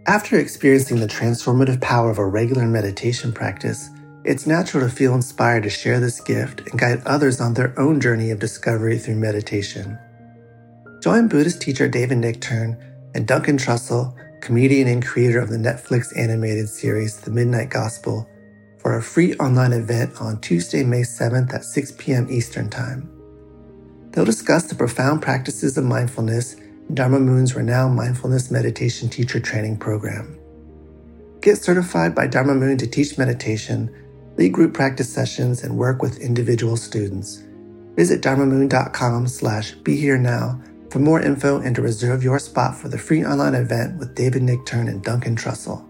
After experiencing the transformative power of a regular meditation practice, it's natural to feel inspired to share this gift and guide others on their own journey of discovery through meditation. Join Buddhist teacher David Nichtern and Duncan Trussell, comedian and creator of the Netflix animated series The Midnight Gospel, for a free online event on Tuesday, May 7th at 6 p.m. Eastern Time. They'll discuss the profound practices of mindfulness in Dharma Moon's renowned mindfulness meditation teacher training program. Get certified by Dharma Moon to teach meditation, lead group practice sessions, and work with individual students. Visit dharmamoon.com/BeHereNow for more info and to reserve your spot for the free online event with David Nichtern and Duncan Trussell.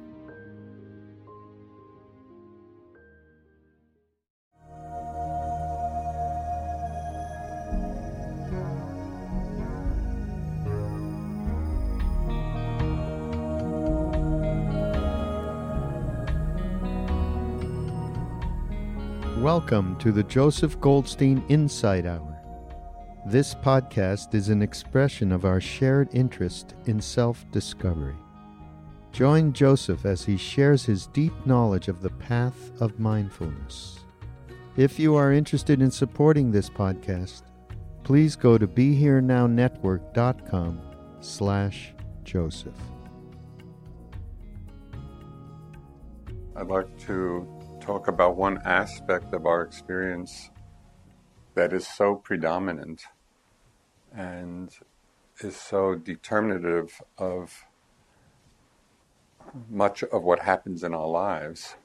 Welcome to the Joseph Goldstein Insight Hour. This podcast is an expression of our shared interest in self-discovery. Join Joseph as he shares his deep knowledge of the path of mindfulness. If you are interested in supporting this podcast, please go to BeHereNowNetwork.com/Joseph. I'd like to talk about one aspect of our experience that is so predominant and is so determinative of much of what happens in our lives,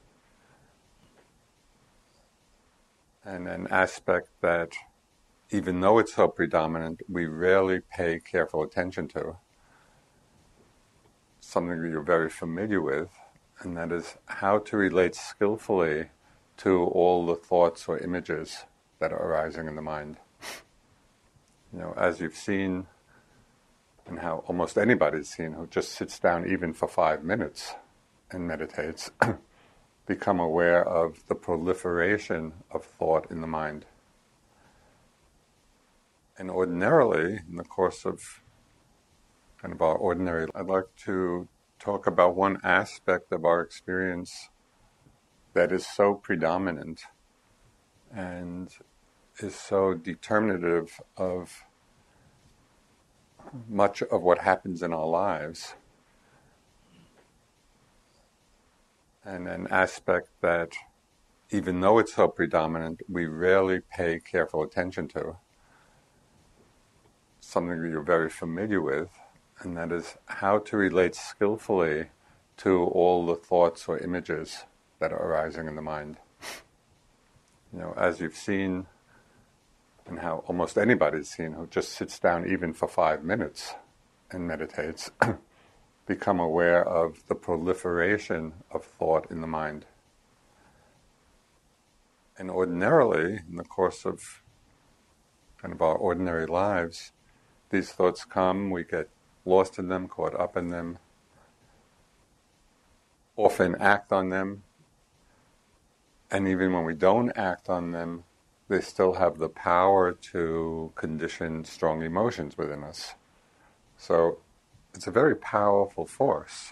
and an aspect that, even though it's so predominant, we rarely pay careful attention to. Something that you're very familiar with, and that is how to relate skillfully to all the thoughts or images that are arising in the mind. As you've seen, and how almost anybody's seen who just sits down even for 5 minutes and meditates, become aware of the proliferation of thought in the mind. And ordinarily, in the course of kind of our ordinary, I'd like to talk about one aspect of our experience that is so predominant and is so determinative of much of what happens in our lives, and an aspect that, even though it's so predominant, we rarely pay careful attention to. Something that you're very familiar with, and that is how to relate skillfully to all the thoughts or images that are arising in the mind. As you've seen, and how almost anybody's seen who just sits down even for 5 minutes and meditates, become aware of the proliferation of thought in the mind. And ordinarily, in the course of kind of our ordinary lives, these thoughts come, we get lost in them, caught up in them, often act on them, and even when we don't act on them, they still have the power to condition strong emotions within us. So it's a very powerful force.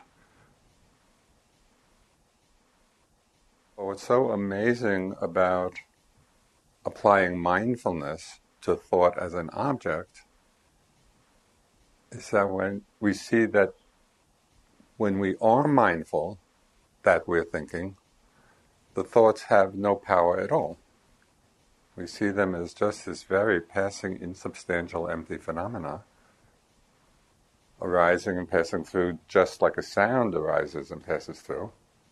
But what's so amazing about applying mindfulness to thought as an object is that when we see that when we are mindful that we're thinking, the thoughts have no power at all. We see them as just this very passing, insubstantial, empty phenomena, arising and passing through just like a sound arises and passes through.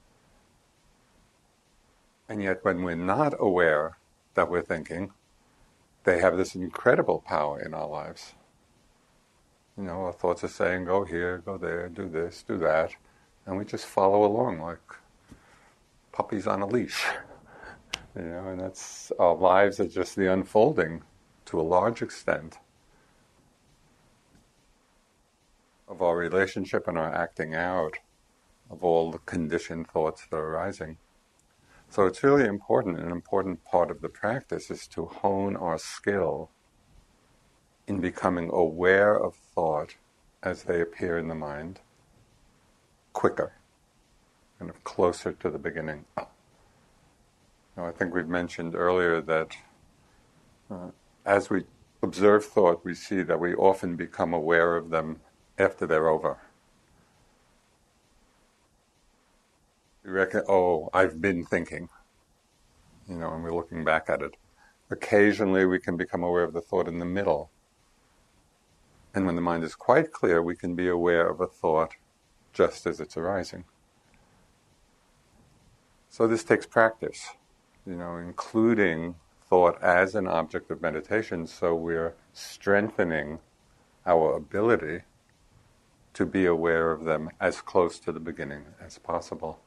And yet when we're not aware that we're thinking, they have this incredible power in our lives. Our thoughts are saying, go here, go there, do this, do that, and we just follow along like puppies on a leash. And that's, our lives are just the unfolding, to a large extent, of our relationship and our acting out of all the conditioned thoughts that are arising. So it's really important, an important part of the practice is to hone our skill in becoming aware of thought as they appear in the mind, quicker, kind of closer to the beginning. Now, I think we've mentioned earlier that as we observe thought, we see that we often become aware of them after they're over. We reckon, oh, I've been thinking, and we're looking back at it. Occasionally we can become aware of the thought in the middle. And when the mind is quite clear, we can be aware of a thought just as it's arising. So this takes practice, including thought as an object of meditation, so we're strengthening our ability to be aware of them as close to the beginning as possible.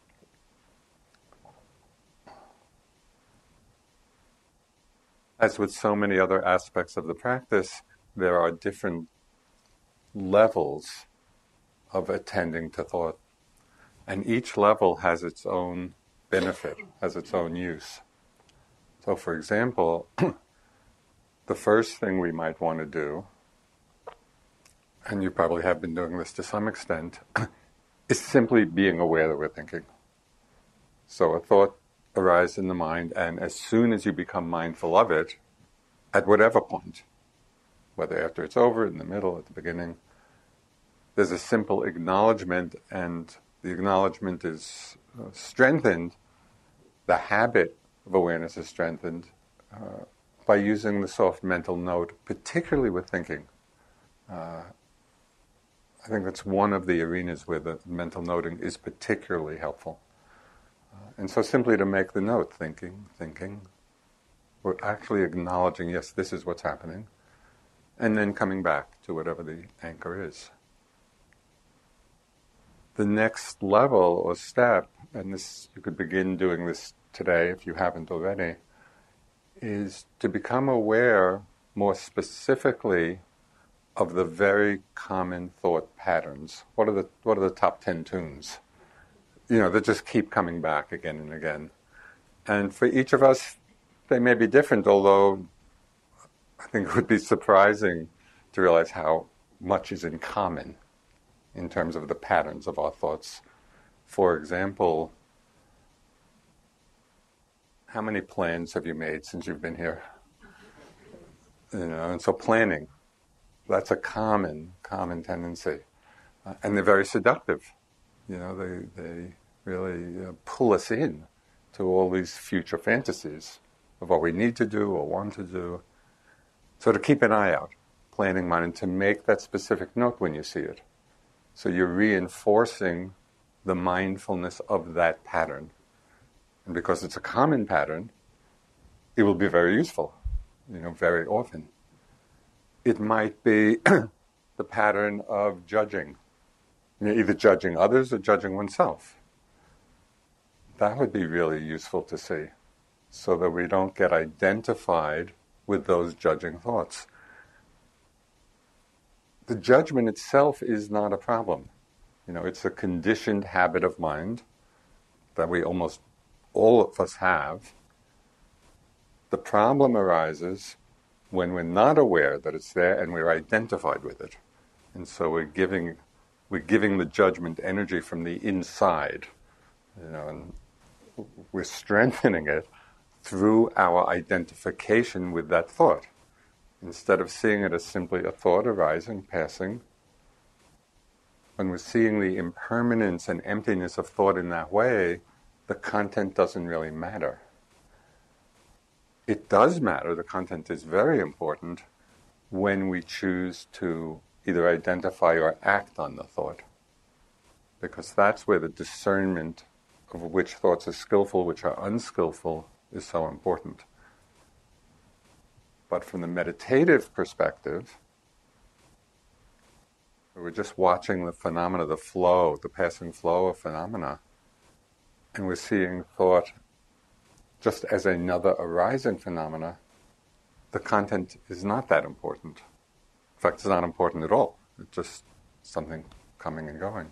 As with so many other aspects of the practice, there are different levels of attending to thought. And each level has its own benefit, has its own use. So for example, the first thing we might want to do, and you probably have been doing this to some extent, is simply being aware that we're thinking. So a thought arises in the mind, and as soon as you become mindful of it, at whatever point, whether after it's over, in the middle, at the beginning, there's a simple acknowledgement, and the acknowledgement is strengthened. The habit of awareness is strengthened by using the soft mental note, particularly with thinking. I think that's one of the arenas where the mental noting is particularly helpful. And so simply to make the note, thinking, we're actually acknowledging, yes, this is what's happening, and then coming back to whatever the anchor is. The next level or step, and this you could begin doing this today if you haven't already, is to become aware more specifically of the very common thought patterns. What are the top 10 tunes? That just keep coming back again and again. And for each of us, they may be different, although I think it would be surprising to realize how much is in common in terms of the patterns of our thoughts. For example, how many plans have you made since you've been here? And so planning, that's a common tendency. And they're very seductive. They really pull us in to all these future fantasies of what we need to do or want to do. So to keep an eye out, planning mind, and to make that specific note when you see it. So you're reinforcing the mindfulness of that pattern. And because it's a common pattern, it will be very useful, very often. It might be the pattern of judging, either judging others or judging oneself. That would be really useful to see, so that we don't get identified with those judging thoughts. The judgment itself is not a problem. It's a conditioned habit of mind that we almost all of us have. The problem arises when we're not aware that it's there and we're identified with it. And so we're giving the judgment energy from the inside, and we're strengthening it through our identification with that thought. Instead of seeing it as simply a thought arising, passing, when we're seeing the impermanence and emptiness of thought in that way, the content doesn't really matter. It does matter, the content is very important, when we choose to either identify or act on the thought. Because that's where the discernment of which thoughts are skillful, which are unskillful, is so important. But from the meditative perspective, we're just watching the phenomena, the flow, the passing flow of phenomena, and we're seeing thought just as another arising phenomena. The content is not that important. In fact, it's not important at all. It's just something coming and going.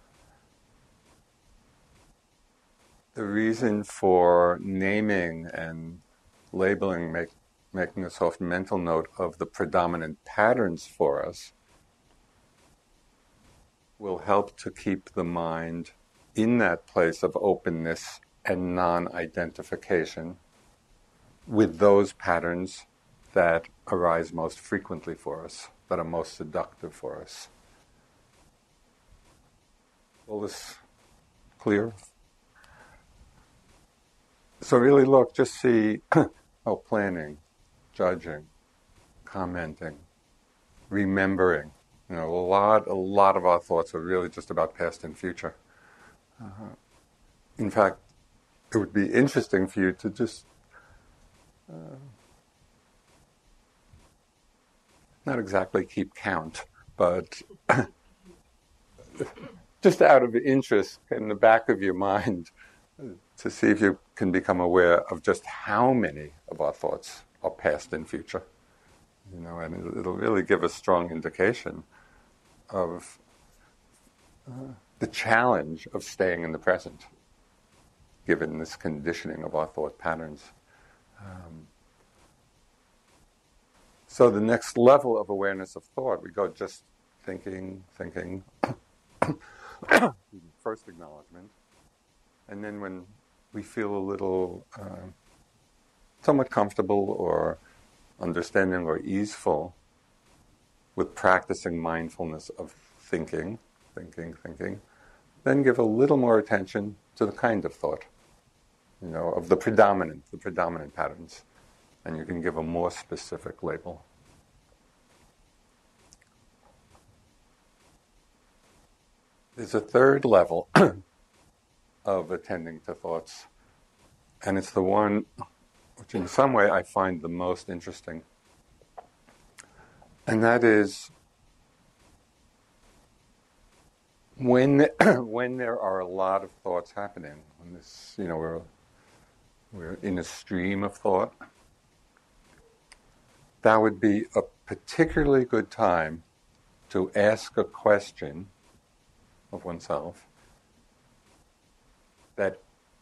The reason for naming and labeling, making a soft mental note of the predominant patterns for us, will help to keep the mind in that place of openness and non-identification with those patterns that arise most frequently for us, that are most seductive for us. All this clear? So really look, just see, planning, judging, commenting, remembering. A lot of our thoughts are really just about past and future. In fact, it would be interesting for you to just not exactly keep count, but just out of interest in the back of your mind, to see if you can become aware of just how many of our thoughts are past and future. And it'll really give a strong indication of the challenge of staying in the present, given this conditioning of our thought patterns. So the next level of awareness of thought, we go just thinking, first acknowledgement, and then when we feel a little somewhat comfortable or understanding or easeful with practicing mindfulness of thinking, then give a little more attention to the kind of thought, of the predominant patterns. And you can give a more specific label. There's a third level of attending to thoughts, and it's the one which in some way I find the most interesting. And that is when there are a lot of thoughts happening, when this, we're in a stream of thought, that would be a particularly good time to ask a question of oneself that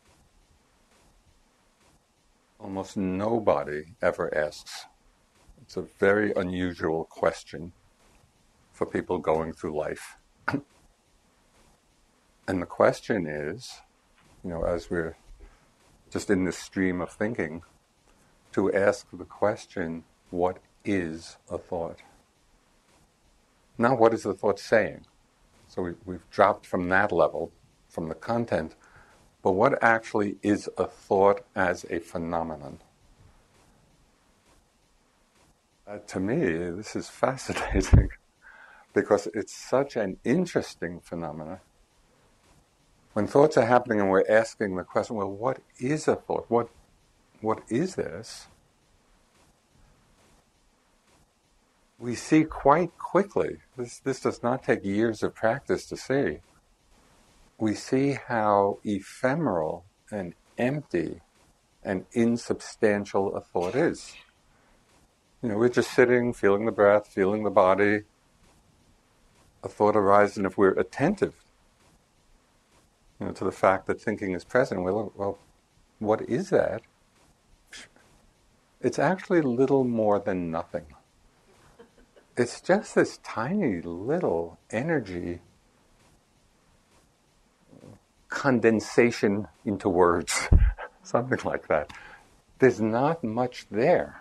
almost nobody ever asks. It's a very unusual question for people going through life. And the question is, as we're just in this stream of thinking, to ask the question, what is a thought? Not what is the thought saying? So we've dropped from that level, from the content, but what actually is a thought as a phenomenon? To me, this is fascinating because it's such an interesting phenomenon. When thoughts are happening and we're asking the question, well, what is a thought? What is this? We see quite quickly, this does not take years of practice to see, we see how ephemeral and empty and insubstantial a thought is. We're just sitting, feeling the breath, feeling the body. A thought arises, and if we're attentive, to the fact that thinking is present, well, what is that? It's actually little more than nothing. It's just this tiny little energy condensation into words, something like that. There's not much there.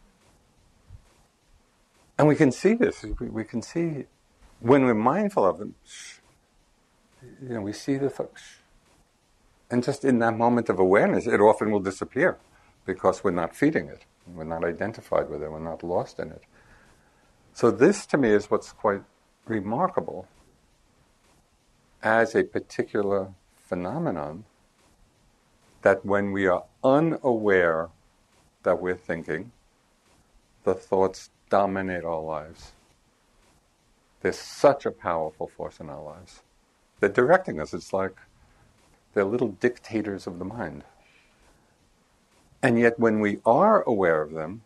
And we can see this. We can see, when we're mindful of them, we see the thoughts. And just in that moment of awareness, it often will disappear because we're not feeding it. We're not identified with it. We're not lost in it. So this, to me, is what's quite remarkable as a particular phenomenon, that when we are unaware that we're thinking, the thoughts dominate our lives. They're such a powerful force in our lives. They're directing us. It's like they're little dictators of the mind. And yet when we are aware of them,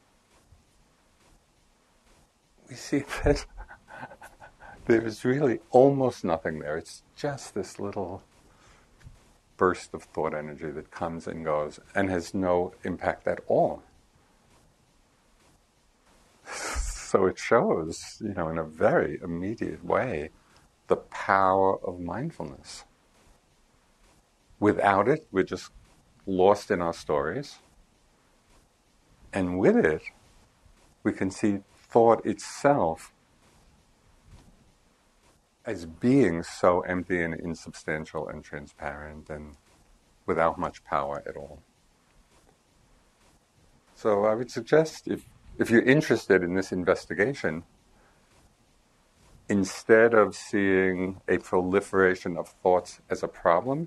we see that there's really almost nothing there. It's just this little burst of thought energy that comes and goes and has no impact at all. So it shows, in a very immediate way, the power of mindfulness. Without it, we're just lost in our stories. And with it, we can see thought itself as being so empty and insubstantial and transparent and without much power at all. So I would suggest, if you're interested in this investigation, instead of seeing a proliferation of thoughts as a problem,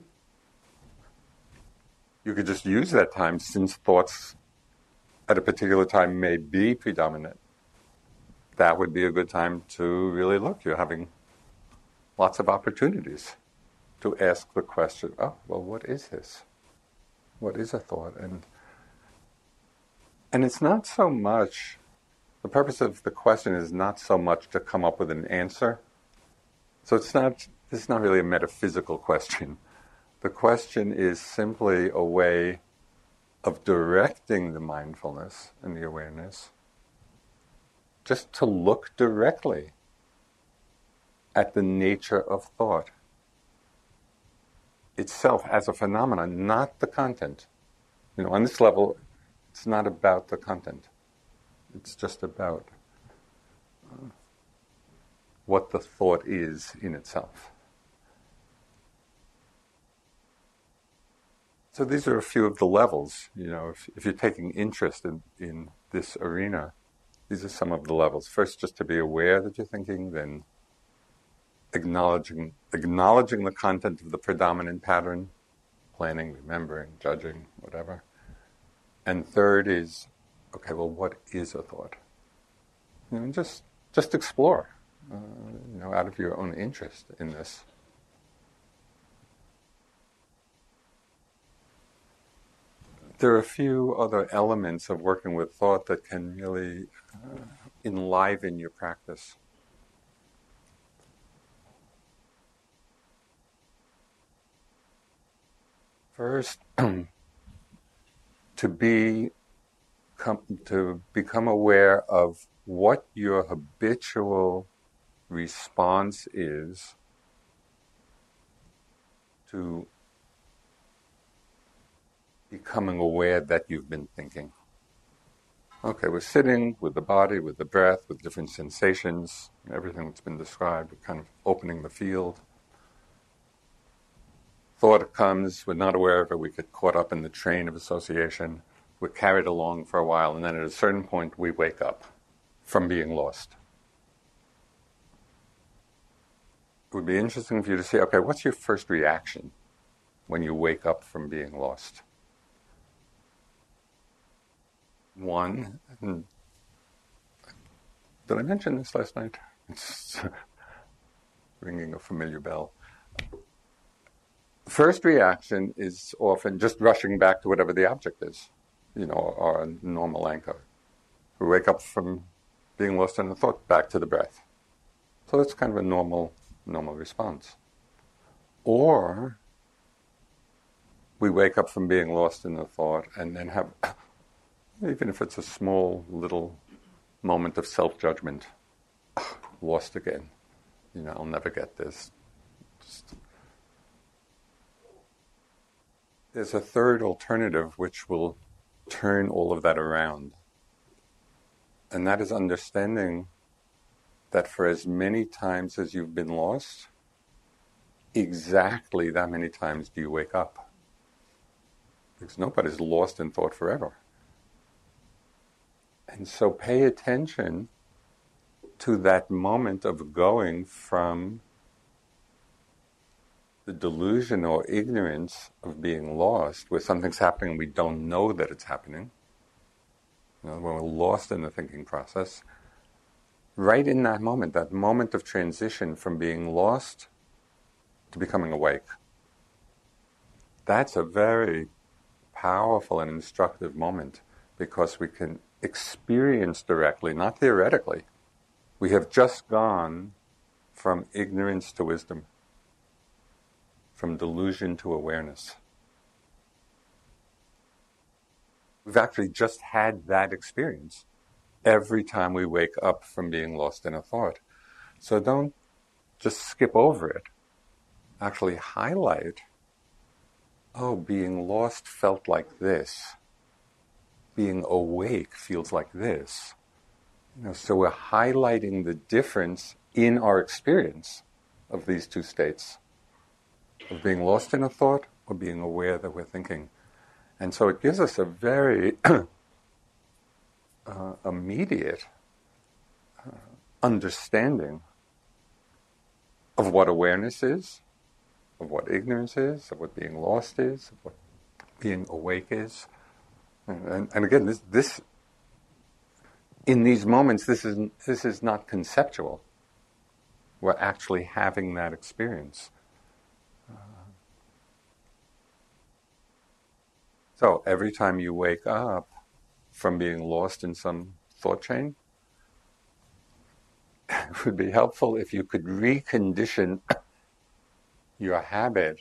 you could just use that time, since thoughts at a particular time may be predominant. That would be a good time to really look. You're having lots of opportunities to ask the question, oh, well, what is this? What is a thought? And it's not so much, the purpose of the question is not so much to come up with an answer. So this is not really a metaphysical question. The question is simply a way of directing the mindfulness and the awareness just to look directly at the nature of thought itself as a phenomenon, not the content. On this level, it's not about the content. It's just about what the thought is in itself. So these are a few of the levels. If you're taking interest in this arena, these are some of the levels. First, just to be aware that you're thinking, then acknowledging the content of the predominant pattern, planning, remembering, judging, whatever. And third is, okay, well, what is a thought? Just explore, out of your own interest in this. There are a few other elements of working with thought that can really enliven your practice. First, to become aware of what your habitual response is to becoming aware that you've been thinking. Okay, we're sitting with the body, with the breath, with different sensations, everything that's been described. We're kind of opening the field. Thought comes, we're not aware of it, we get caught up in the train of association, we're carried along for a while, and then at a certain point we wake up from being lost. It would be interesting for you to see, okay, what's your first reaction when you wake up from being lost? One, did I mention this last night? It's ringing a familiar bell. First reaction is often just rushing back to whatever the object is, our normal anchor. We wake up from being lost in a thought, back to the breath. So that's kind of a normal response. Or we wake up from being lost in a thought and then have, even if it's a small little moment of self-judgment, lost again. I'll never get this. There's a third alternative which will turn all of that around. And that is understanding that for as many times as you've been lost, exactly that many times do you wake up. Because nobody's lost in thought forever. And so pay attention to that moment of going from the delusion or ignorance of being lost, where something's happening and we don't know that it's happening, when we're lost in the thinking process, right in that moment of transition from being lost to becoming awake. That's a very powerful and instructive moment, because we can experience directly, not theoretically. We have just gone from ignorance to wisdom, from delusion to awareness. We've actually just had that experience every time we wake up from being lost in a thought. So don't just skip over it. Actually highlight, oh, being lost felt like this. Being awake feels like this. So we're highlighting the difference in our experience of these two states, of being lost in a thought or being aware that we're thinking. And so it gives us a very immediate understanding of what awareness is, of what ignorance is, of what being lost is, of what being awake is. And again, this in these moments, this is not conceptual. We're actually having that experience. So every time you wake up from being lost in some thought chain, it would be helpful if you could recondition your habit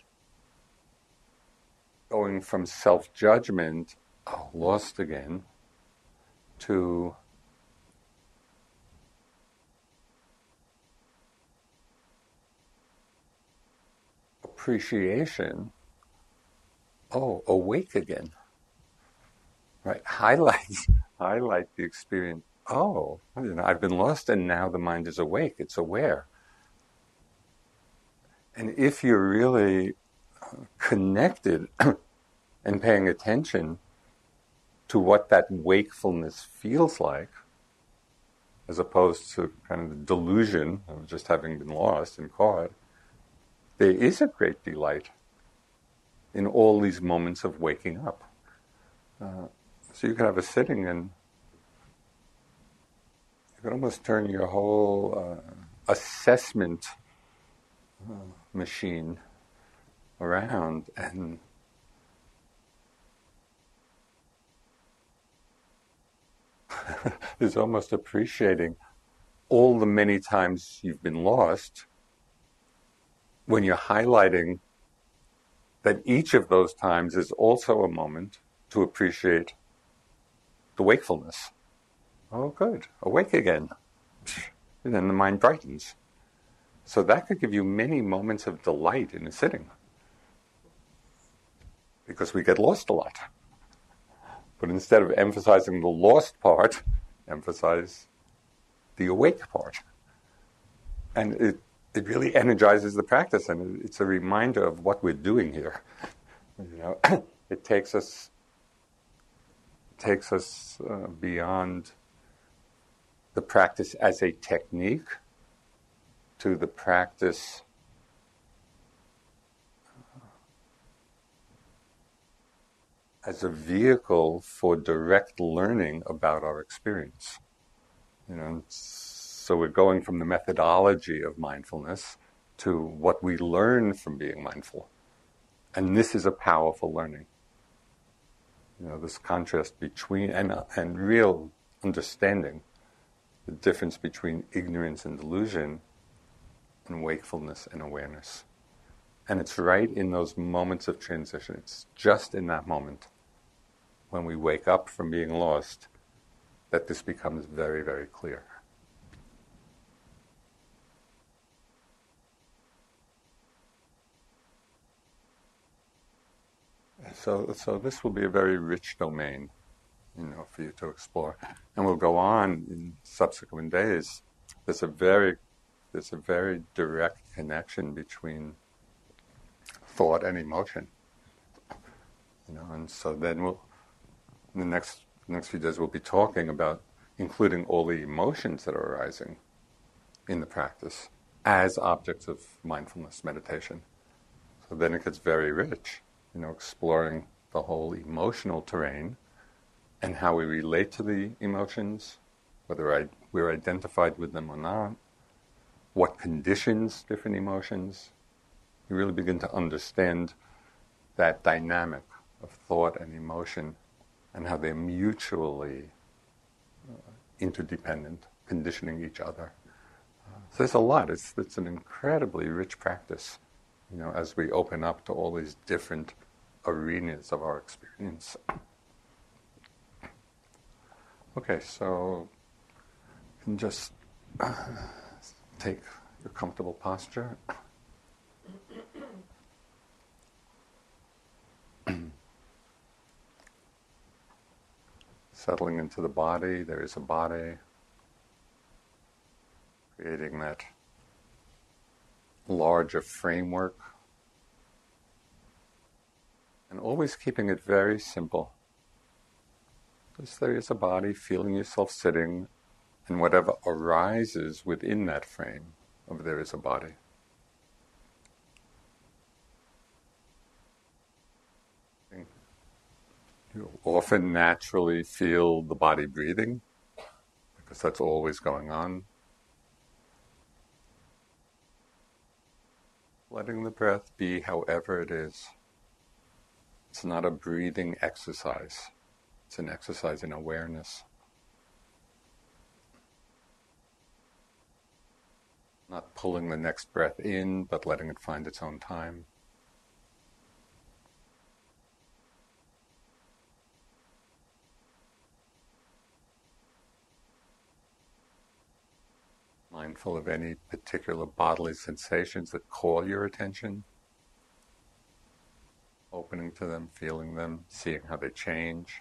going from self-judgment, oh, lost again, to appreciation, oh, awake again. Right? Highlight the experience. Oh, I've been lost and now the mind is awake, it's aware. And if you're really connected and paying attention to what that wakefulness feels like, as opposed to kind of the delusion of just having been lost and caught, there is a great delight in all these moments of waking up. So you can have a sitting and you can almost turn your whole assessment machine around and is almost appreciating all the many times you've been lost when you're highlighting that each of those times is also a moment to appreciate the wakefulness. Oh, good. Awake again. And then the mind brightens. So that could give you many moments of delight in a sitting, because we get lost a lot. But instead of emphasizing the lost part, emphasize the awake part. And it really energizes the practice, and it's a reminder of what we're doing here. It takes us beyond the practice as a technique to the practice as a vehicle for direct learning about our experience. So we're going from the methodology of mindfulness to what we learn from being mindful. And this is a powerful learning. This contrast between, and real understanding, the difference between ignorance and delusion and wakefulness and awareness. And it's right in those moments of transition. It's just in that moment when we wake up from being lost that this becomes very, very clear. So this will be a very rich domain, for you to explore. And we'll go on in subsequent days. There's a very direct connection between thought and emotion. And so then in the next few days we'll be talking about including all the emotions that are arising in the practice as objects of mindfulness meditation. So then it gets very rich, exploring the whole emotional terrain and how we relate to the emotions, whether we're identified with them or not, what conditions different emotions. You really begin to understand that dynamic of thought and emotion and how they're mutually interdependent, conditioning each other. So there's a lot. It's an incredibly rich practice, as we open up to all these different arenas of our experience. Okay, so you can just take your comfortable posture. Settling into the body, there is a body. Creating that larger framework. And always keeping it very simple. Just there is a body, feeling yourself sitting, and whatever arises within that frame of there is a body. You often naturally feel the body breathing, because that's always going on. Letting the breath be however it is. It's not a breathing exercise. It's an exercise in awareness. Not pulling the next breath in, but letting it find its own time. Mindful of any particular bodily sensations that call your attention. Opening to them, feeling them, seeing how they change.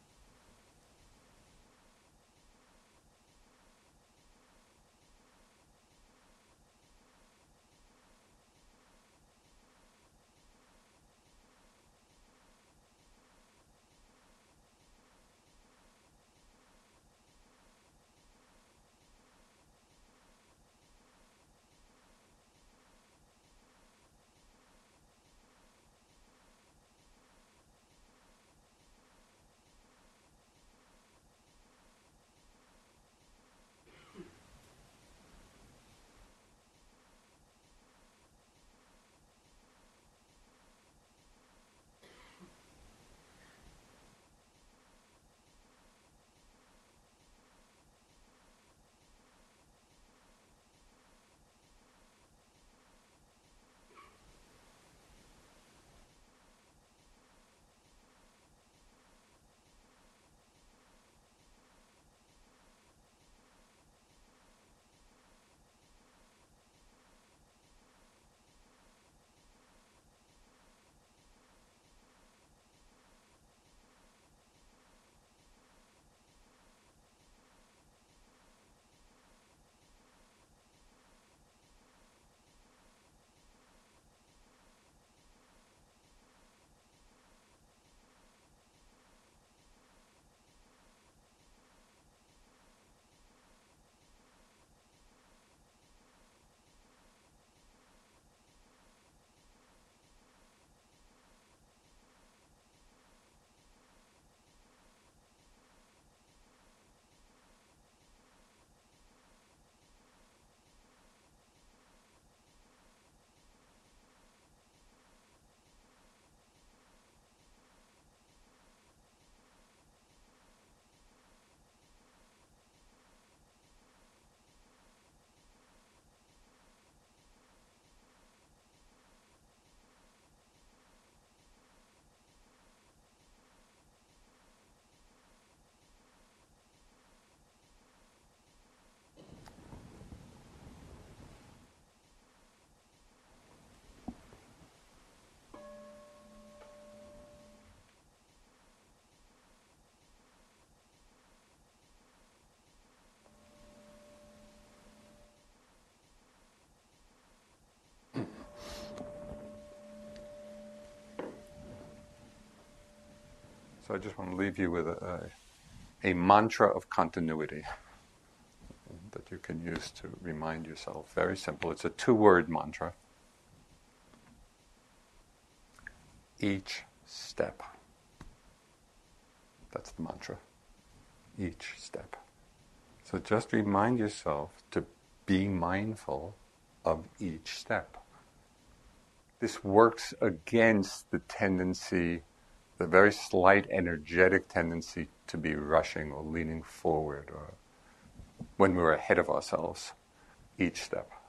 So I just want to leave you with a mantra of continuity that you can use to remind yourself. Very simple. It's a 2-word mantra. Each step. That's the mantra. Each step. So just remind yourself to be mindful of each step. This works against the tendency, the very slight energetic tendency to be rushing or leaning forward or when we're ahead of ourselves. Each step.